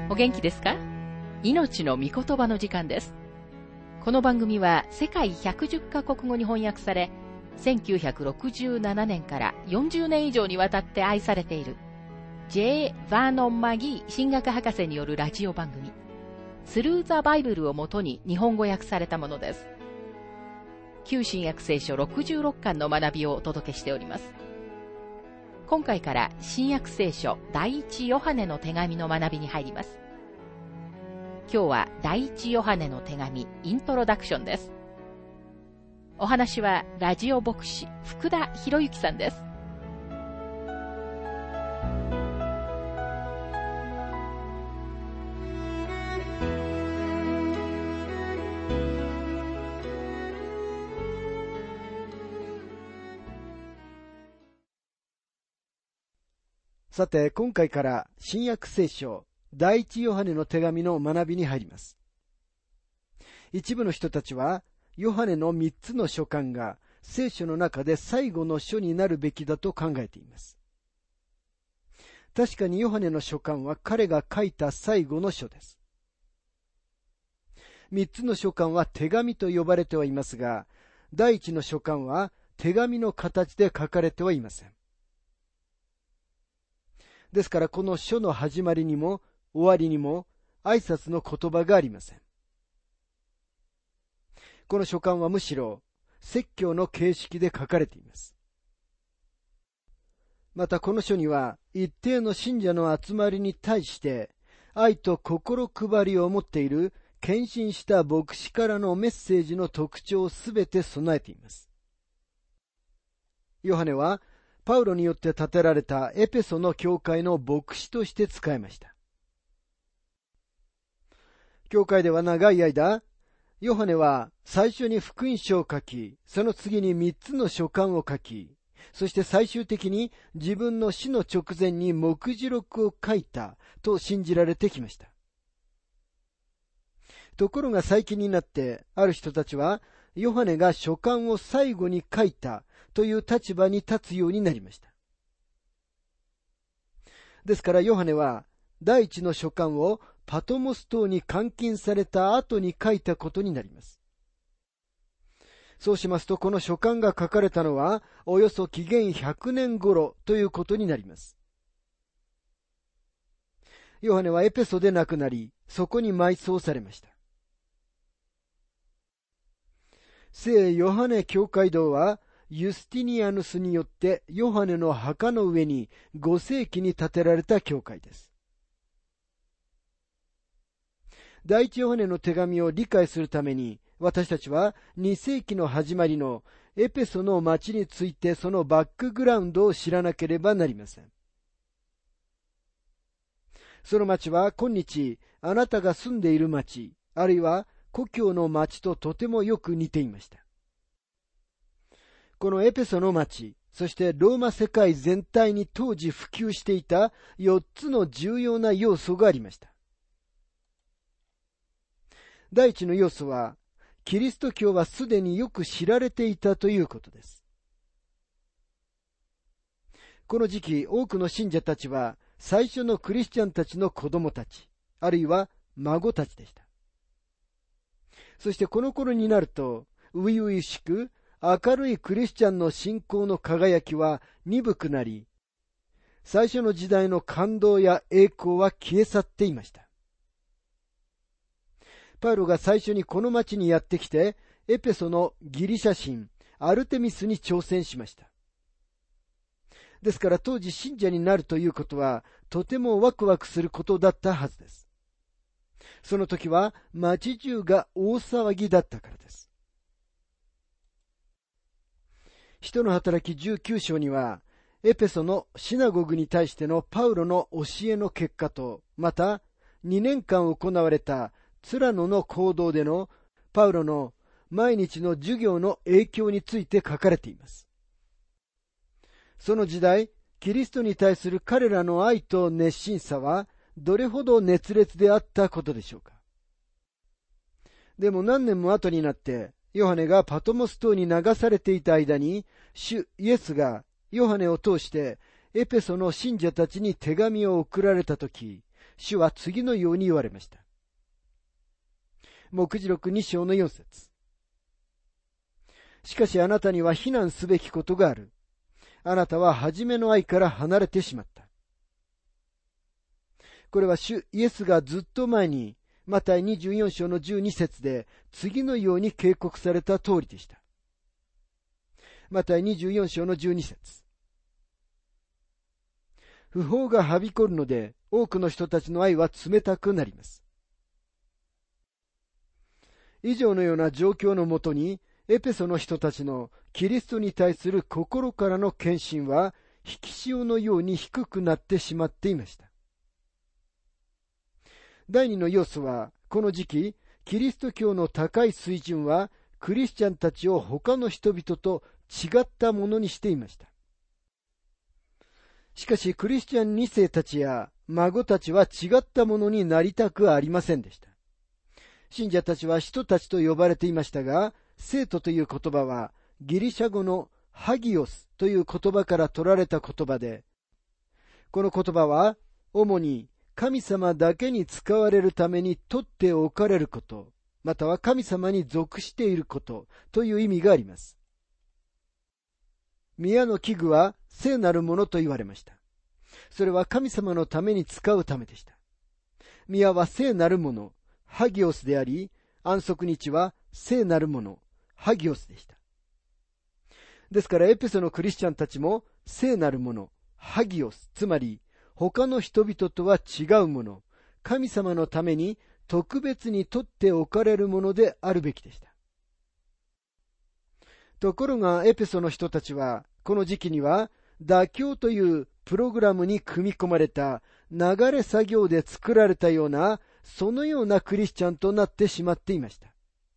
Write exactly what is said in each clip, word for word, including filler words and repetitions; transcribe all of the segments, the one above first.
お元気ですか？命の御言葉の時間です。この番組は世界ひゃくじゅっカ国語に翻訳され、せんきゅうひゃくろくじゅうななねんからよんじゅうねん以上にわたって愛されている ジェイ バーノン・マギー神学博士によるラジオ番組スルー・ザ・バイブルをもとに日本語訳されたものです。旧新約聖書ろくじゅうろっかんの学びをお届けしております。今回から新約聖書第一ヨハネの手紙の学びに入ります。今日は第一ヨハネの手紙イントロダクションです。お話はラジオ牧師福田博之さんです。 さて、今回から新約聖書第一ヨハネの手紙の学びに入ります。一部の人たちは、ヨハネの三つの書簡が聖書の中で最後の書になるべきだと考えています。確かにヨハネの書簡は彼が書いた最後の書です。三つの書簡は手紙と呼ばれてはいますが、第一の書簡は手紙の形で書かれてはいません。ですからこの書の始まりにも終わりにも挨拶の言葉がありません。この書簡はむしろ説教の形式で書かれています。またこの書には一定の信者の集まりに対して愛と心配りを持っている献身した牧師からのメッセージの特徴をすべて備えています。ヨハネはパウロによって建てられたエペソの教会の牧師として仕えました。教会では長い間、ヨハネは最初に福音書を書き、その次に三つの書簡を書き、そして最終的に自分の死の直前に目次録を書いたと信じられてきました。ところが最近になって、ある人たちは、ヨハネが書簡を最後に書いたという立場に立つようになりました。ですからヨハネは第一の書簡をパトモス島に監禁された後に書いたことになります。そうしますとこの書簡が書かれたのはおよそ紀元ひゃくねん頃ということになります。ヨハネはエペソで亡くなり、そこに埋葬されました。聖ヨハネ教会堂はユスティニアヌスによってヨハネの墓の上にご世紀に建てられた教会です。第一ヨハネの手紙を理解するために私たちはに世紀の始まりのエペソの町についてそのバックグラウンドを知らなければなりません。その町は今日あなたが住んでいる町、あるいは故郷の町ととてもよく似ていました。このエペソの町、そしてローマ世界全体に当時普及していたよっつの重要な要素がありました。第一の要素は、キリスト教はすでによく知られていたということです。この時期、多くの信者たちは、最初のクリスチャンたちの子供たち、あるいは孫たちでした。そしてこの頃になると、初々しく明るいクリスチャンの信仰の輝きは鈍くなり、最初の時代の感動や栄光は消え去っていました。パウロが最初にこの町にやってきて、エペソのギリシャ神アルテミスに挑戦しました。ですから当時信者になるということはとてもワクワクすることだったはずです。その時は町中が大騒ぎだったからです。使徒の働きじゅうきゅう章には、エペソのシナゴグに対してのパウロの教えの結果と、またにねんかん行われたツラノの講堂でのパウロの毎日の授業の影響について書かれています。その時代、キリストに対する彼らの愛と熱心さはどれほど熱烈であったことでしょうか。でも何年も後になって、ヨハネがパトモス島に流されていた間に、主イエスがヨハネを通してエペソの信者たちに手紙を送られたとき、 主は次のように言われました。黙示録に章のよん節。しかしあなたには非難すべきことがある。あなたは初めの愛から離れてしまった。これは主イエスがずっと前にマタイにじゅうよん章のじゅうに節で次のように警告された通りでした。マタイにじゅうよん章のじゅうに節。不法がはびこるので多くの人たちの愛は冷たくなります。以上のような状況のもとにエペソの人たちのキリストに対する心からの献身は引き潮のように低くなってしまっていました。第二の要素は、この時期、キリスト教の高い水準はクリスチャンたちを他の人々と違ったものにしていました。しかしクリスチャンに世たちや孫たちは違ったものになりたくありませんでした。信者たちは人たちと呼ばれていましたが、生徒という言葉はギリシャ語のハギオスという言葉から取られた言葉で、この言葉は主に神様だけに使われるために取っておかれること、または神様に属していることという意味があります。宮の器具は聖なるものと言われました。それは神様のために使うためでした。宮は聖なるもの、ハギオスであり、安息日は聖なるもの、ハギオスでした。ですからエペソのクリスチャンたちも聖なるもの、ハギオス、つまり他の人々とは違うもの、神様のために特別に取っておかれるものであるべきでした。ところがエペソの人たちはこの時期には妥協というプログラムに組み込まれた流れ作業で作られたようなそのようなクリスチャンとなってしまっていました。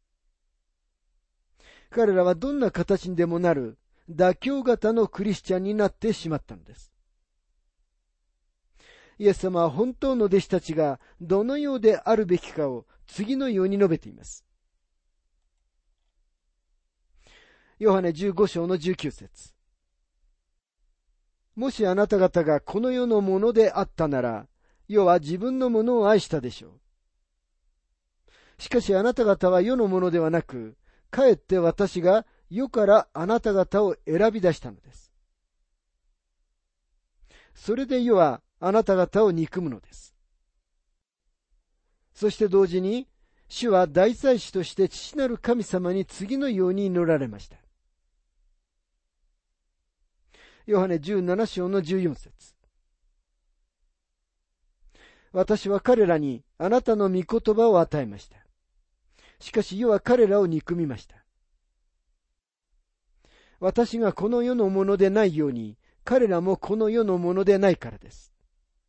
彼らはどんな形にでもなる妥協型のクリスチャンになってしまったのです。イエス様は本当の弟子たちがどのようであるべきかを次のように述べています。ヨハネじゅうご章のじゅうきゅう節。もしあなた方がこの世のものであったなら、世は自分のものを愛したでしょう。しかしあなた方は世のものではなく、かえって私が世からあなた方を選び出したのです。それで世はあなた方を憎むのです。そして同時に、主は大祭司として父なる神様に次のように祈られました。ヨハネじゅうなな章のじゅうよん節。私は彼らにあなたの御言葉を与えました。しかし世は彼らを憎みました。私がこの世のものでないように、彼らもこの世のものでないからです。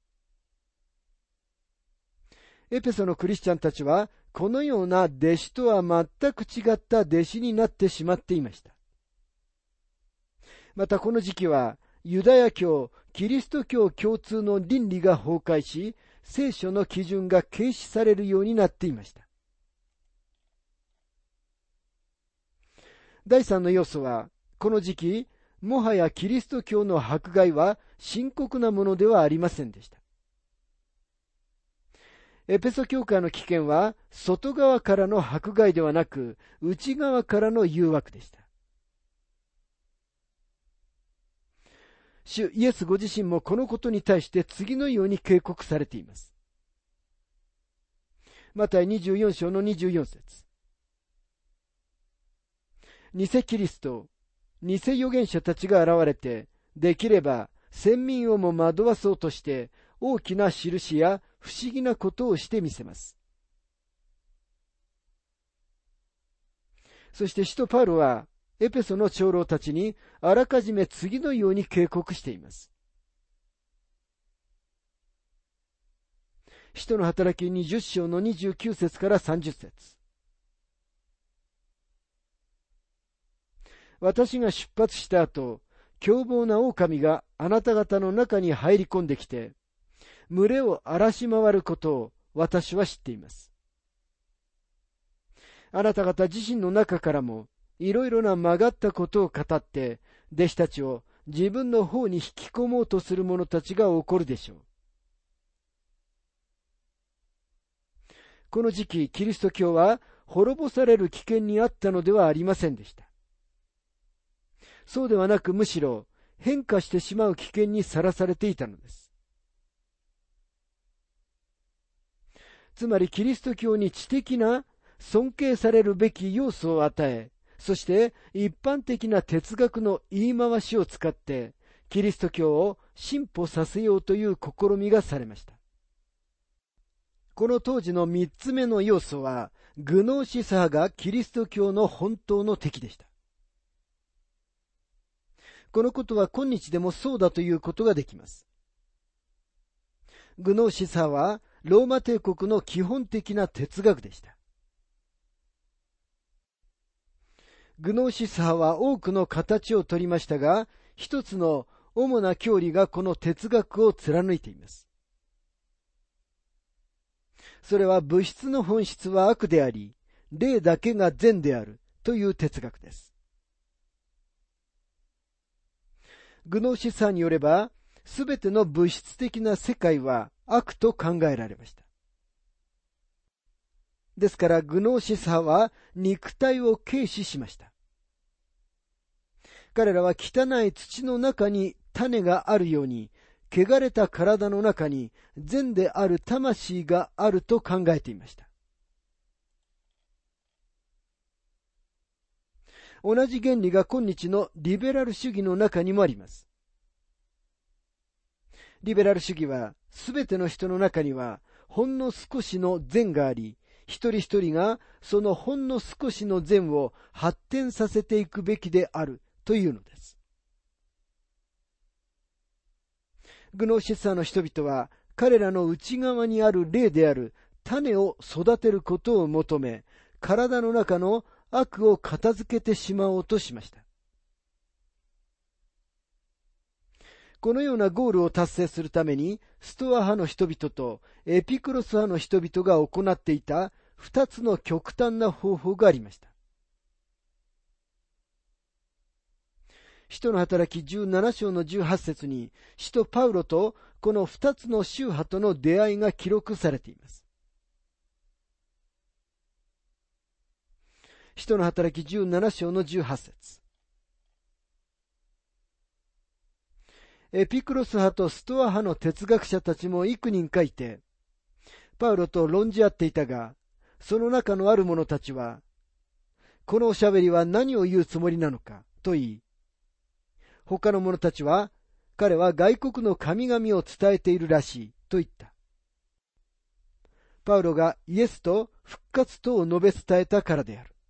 エペソのクリスチャンたちは、このような弟子とは全く違った弟子になってしまっていました。またこの時期は、ユダヤ教、キリスト教共通の倫理が崩壊し、聖書の基準が軽視されるようになっていました。第三の要素は、この時期、もはやキリスト教の迫害は深刻なものではありませんでした。エペソ教会の危険は、外側からの迫害ではなく、内側からの誘惑でした。主イエスご自身もこのことに対して次のように警告されています。マタイにじゅうよん章のにじゅうよん節。偽キリスト、偽預言者たちが現れて、できれば先民をも惑わそうとして大きな印や不思議なことをしてみせます。そして使徒パウロはエペソの長老たちにあらかじめ次のように警告しています。使徒の働きにじゅう章のにじゅうきゅう節からさんじゅう節。私が出発した後、凶暴な狼があなた方の中に入り込んできて、群れを荒らし回ることを私は知っています。あなた方自身の中からもいろいろな曲がったことを語って、弟子たちを自分の方に引き込もうとする者たちが起こるでしょう。 この時期、キリスト教は滅ぼされる危険にあったのではありませんでした。そうではなく、むしろ変化してしまう危険にさらされていたのです。つまり、キリスト教に知的な尊敬されるべき要素を与え、そして一般的な哲学の言い回しを使って、キリスト教を進歩させようという試みがされました。この当時の三つ目の要素は、グノーシス派がキリスト教の本当の敵でした。このことは今日でもそうだということができます。グノーシス派はローマ帝国の基本的な哲学でした。グノーシス派は多くの形をとりましたが、一つの主な教理がこの哲学を貫いています。それは物質の本質は悪であり、霊だけが善であるという哲学です。グノーシス派によれば、すべての物質的な世界は悪と考えられました。ですから、グノーシス派は肉体を軽視しました。彼らは汚い土の中に種があるように、汚れた体の中に善である魂があると考えていました。同じ原理が今日のリベラル主義の中にもあります。リベラル主義は、すべての人の中にはほんの少しの善があり、一人一人がそのほんの少しの善を発展させていくべきであるというのです。グノーシス派の人々は彼らの内側にある霊である種を育てることを求め、体の中の悪を片付けてしまおうとしました。このようなゴールを達成するために、ストア派の人々とエピクロス派の人々が行っていた二つの極端な方法がありました。使徒の働きじゅうなな章のじゅうはち節に、使徒パウロとこの二つの宗派との出会いが記録されています。使徒の働きじゅうなな章のじゅうはち節。エピクロス派とストア派の哲学者たちも幾人かいて、パウロと論じ合っていたが、その中のある者たちは、このおしゃべりは何を言うつもりなのかと言い、他の者たちは、彼は外国の神々を伝えているらしいと言った。パウロがイエスと復活とを述べ伝えたからである。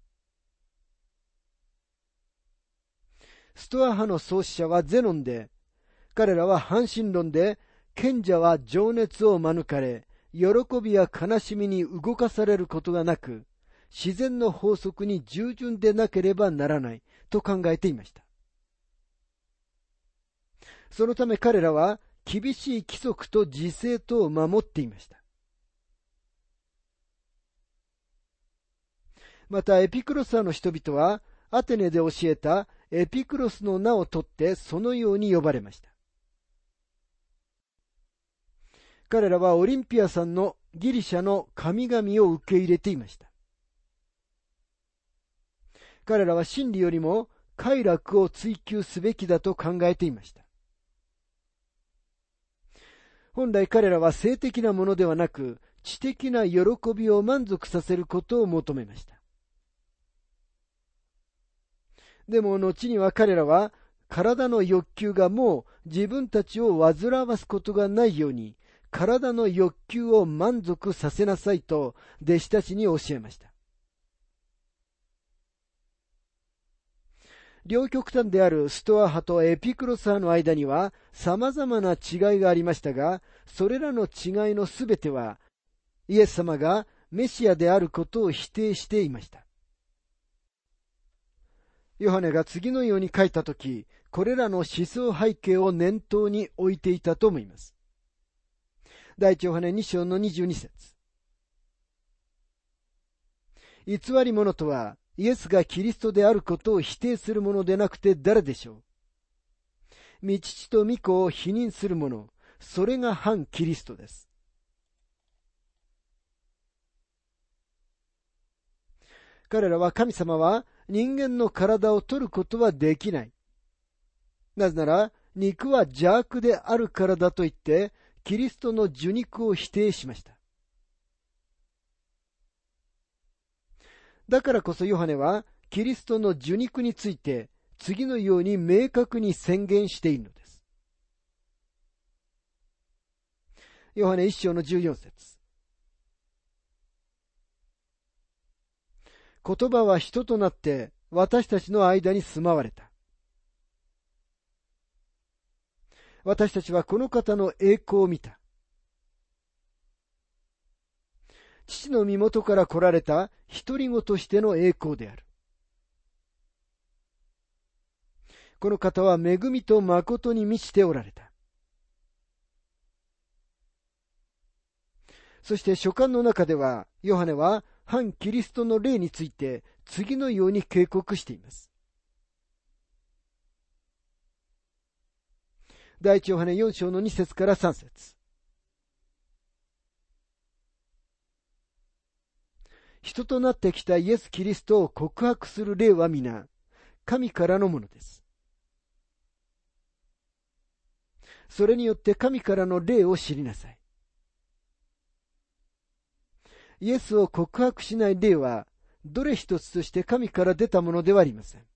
ストア派の創始者はゼノンで、彼らは半神論で、賢者は情熱を免れ、喜びや悲しみに動かされることがなく、自然の法則に従順でなければならないと考えていました。そのため彼らは厳しい規則と自制とを守っていました。またエピクロス派の人々はアテネで教えたエピクロスの名を取ってそのように呼ばれました。彼らはオリンピアさんのギリシャの神々を受け入れていました。彼らは真理よりも快楽を追求すべきだと考えていました。本来彼らは性的なものではなく、知的な喜びを満足させることを求めました。でも後には彼らは体の欲求がもう自分たちを煩わすことがないように、体の欲求を満足させなさいと弟子たちに教えました。両極端であるストア派とエピクロス派の間には様々な違いがありましたが、それらの違いのすべてはイエス様がメシアであることを否定していました。ヨハネが次のように書いたとき、これらの思想背景を念頭に置いていたと思います。第一ヨハネに章のにじゅうに節。偽り者とはイエスがキリストであることを否定する者でなくて誰でしょう。御父と御子を否認する者、それが反キリストです。 彼らは神様は人間の体を取ることはできない。なぜなら、肉は邪悪であるからだと言って、キリストの受肉を否定しました。だからこそヨハネは、キリストの受肉について、次のように明確に宣言しているのです。ヨハネ一章のじゅうよん節。言葉は人となって私たちの間に住まわれた。私たちはこの方の栄光を見た。父の身元から来られた独り子としての栄光である。この方は恵みと誠に満ちておられた。そして書簡の中では、ヨハネは反キリストの霊について次のように警告しています。第一ヨハネよん章のに節からさん節。人となってきたイエス・キリストを告白する霊は皆、神からのものです。それによって神からの霊を知りなさい。イエスを告白しない霊は、どれ一つとして神から出たものではありません。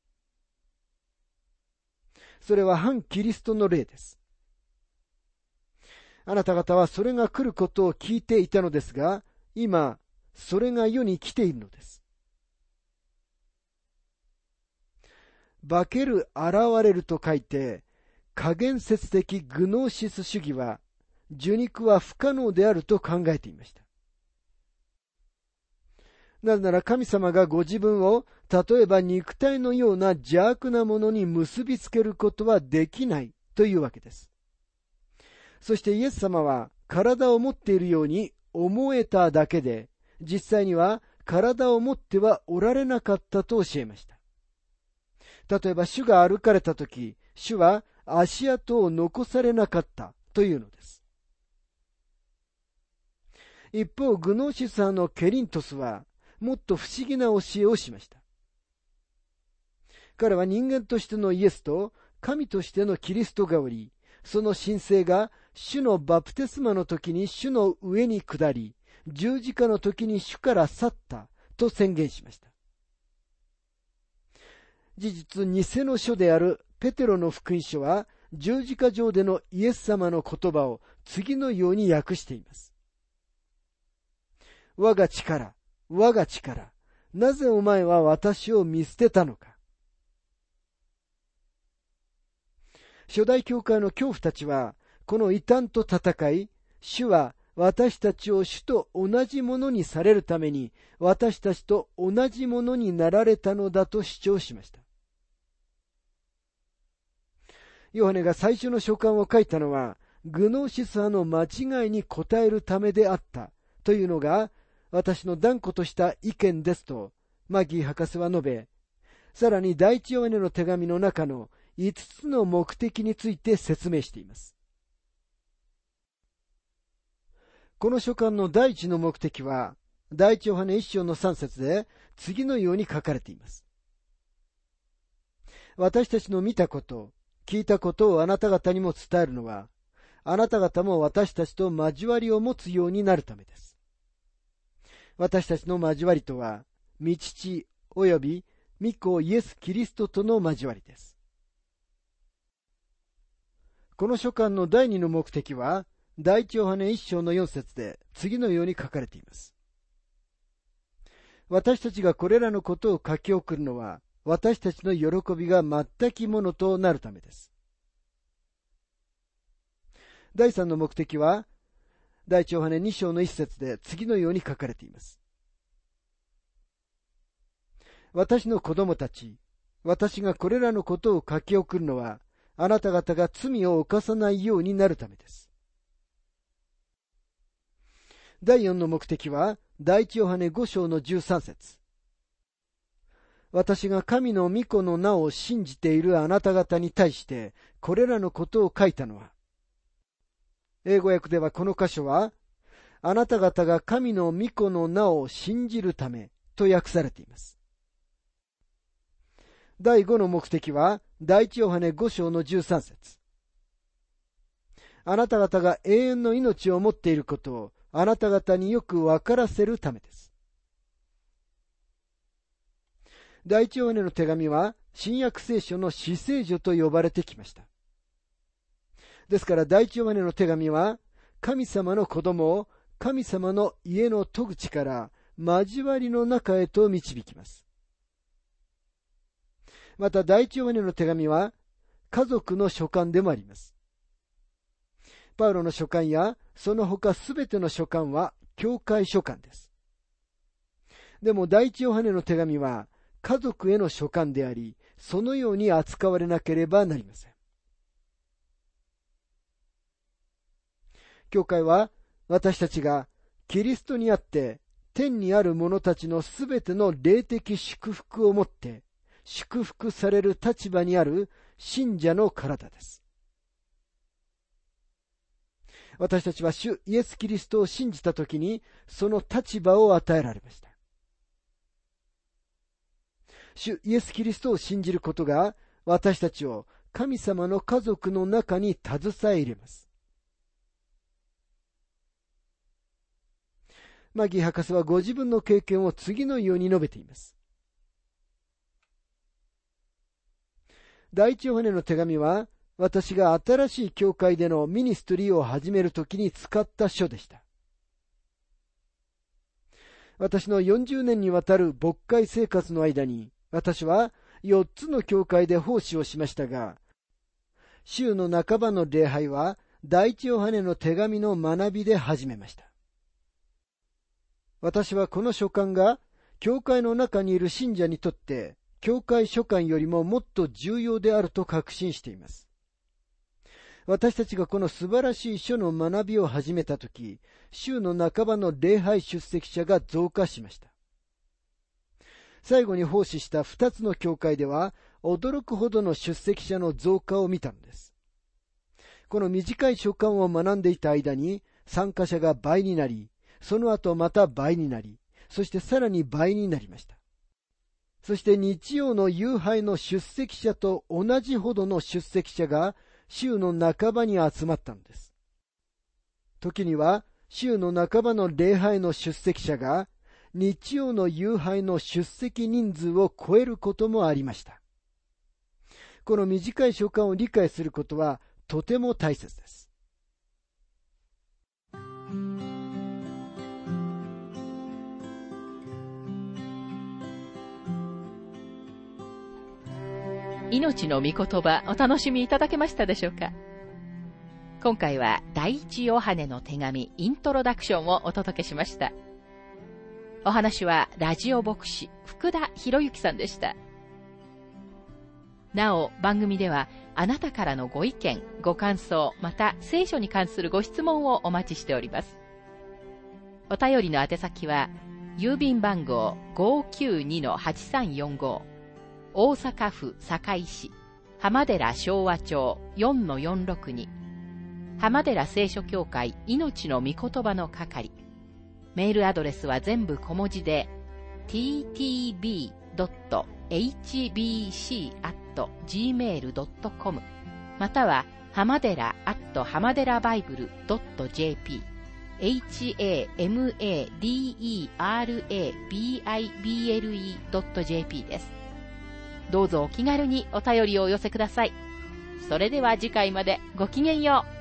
それは反キリストの霊です。あなた方はそれが来ることを聞いていたのですが、今、それが世に来ているのです。化ける、現れると書いて、加減説的グノーシス主義は、受肉は不可能であると考えていました。なぜなら神様がご自分を、例えば肉体のような邪悪なものに結びつけることはできないというわけです。そしてイエス様は体を持っているように思えただけで、実際には体を持ってはおられなかったと教えました。例えば主が歩かれたとき、主は足跡を残されなかったというのです。一方、グノーシス派のケリントスはもっと不思議な教えをしました。彼は人間としてのイエスと神としてのキリストがおり、その神性が主のバプテスマの時に主の上に下り、十字架の時に主から去ったと宣言しました。事実、偽の書であるペテロの福音書は十字架上でのイエス様の言葉を次のように訳しています。我が力、我が力、なぜお前は私を見捨てたのか。初代教会の恐怖たちは、この異端と戦い、主は私たちを主と同じものにされるために、私たちと同じものになられたのだと主張しました。ヨハネが最初の書簡を書いたのは、グノーシス派の間違いに応えるためであったというのが、私の断固とした意見ですと、マギー博士は述べ、さらに第一ヨハネの手紙の中のいつつの目的について説明しています。この書簡の第一の目的は、第一ヨハネ一章の三節で次のように書かれています。私たちの見たこと、聞いたことをあなた方にも伝えるのは、あなた方も私たちと交わりを持つようになるためです。私たちの交わりとは、御父および御子イエス・キリストとの交わりです。この書簡の第二の目的は、第一ヨハネ一章の四節で次のように書かれています。私たちがこれらのことを書き送るのは、私たちの喜びが全きものとなるためです。第三の目的は、第一ヨハネ二章の一節で次のように書かれています。私の子供たち、私がこれらのことを書き送るのは、あなた方が罪を犯さないようになるためです。第四の目的は、第一ヨハネ五章の十三節。私が神の御子の名を信じているあなた方に対して、これらのことを書いたのは、英語訳ではこの箇所は、あなた方が神の御子の名を信じるためと訳されています。第五の目的は、第一ヨハネ五章の十三節。あなた方が永遠の命を持っていることを、あなた方によくわからせるためです。第一ヨハネの手紙は、新約聖書の至聖書と呼ばれてきました。ですから第一ヨハネの手紙は、神様の子供を神様の家の戸口から交わりの中へと導きます。また第一ヨハネの手紙は、家族の書簡でもあります。パウロの書簡やその他すべての書簡は教会書簡です。でも第一ヨハネの手紙は家族への書簡であり、そのように扱われなければなりません。教会は私たちがキリストにあって天にある者たちのすべての霊的祝福をもって祝福される立場にある信者の体です。私たちは主イエス・キリストを信じたときにその立場を与えられました。主イエス・キリストを信じることが私たちを神様の家族の中に携え入れます。マギー博士はご自分の経験を次のように述べています。第一ヨハネの手紙は私が新しい教会でのミニストリーを始めるときに使った書でした。私のよんじゅうねんにわたる牧会生活の間に、私はよっつの教会で奉仕をしましたが、週の半ばの礼拝は第一ヨハネの手紙の学びで始めました。私はこの書簡が教会の中にいる信者にとって教会書簡よりももっと重要であると確信しています。私たちがこの素晴らしい書の学びを始めたとき、週の半ばの礼拝出席者が増加しました。最後に奉仕した二つの教会では、驚くほどの出席者の増加を見たのです。この短い書簡を学んでいた間に、参加者が倍になり、その後また倍になり、そしてさらに倍になりました。そして日曜の夕拝の出席者と同じほどの出席者が、週の半ばに集まったのです。時には週の半ばの礼拝の出席者が日曜の夕拝の出席人数を超えることもありました。この短い書簡を理解することはとても大切です。 命の御言葉、お楽しみいただけましたでしょうか。今回は第一ヨハネの手紙イントロダクションをお届けしました。お話はラジオ牧師福田博之さんでした。なお番組ではあなたからのご意見、ご感想、また聖書に関するご質問をお待ちしております。お便りの宛先は郵便番号 ごーきゅうにのはちさんよんご、大阪府堺市浜寺昭和町 よんのよんろくに、浜寺聖書協会命の御言葉の係。メールアドレスは全部小文字で ティーティービードットエイチビーシーアットジーメールドットコム または浜寺アット浜寺バイブルドットジェーピー エイチエーエムエーディーイーアールエービーアイビーエルイードットジェーピー です。どうぞお気軽にお便りをお寄せください。それでは次回までごきげんよう。